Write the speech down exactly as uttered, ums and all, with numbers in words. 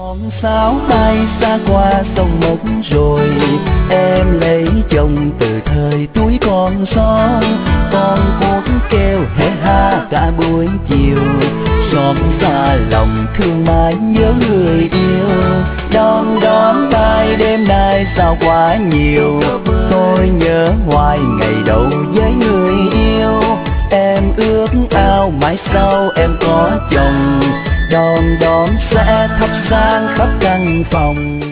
Con sáo bay xa qua sông mất rồi, em lấy chồng từ thời tuổi còn son. Con cuốc kêu hê ha cả buổi chiều, xót xa lòng thương mãi nhớ người yêu. Đón đón bay đêm nay sao quá nhiều, tôi nhớ hoài ngày đầu với người yêu. Em ước ao mãi sau em có chồng, đón đón sẽ thắp sáng khắp căn phòng.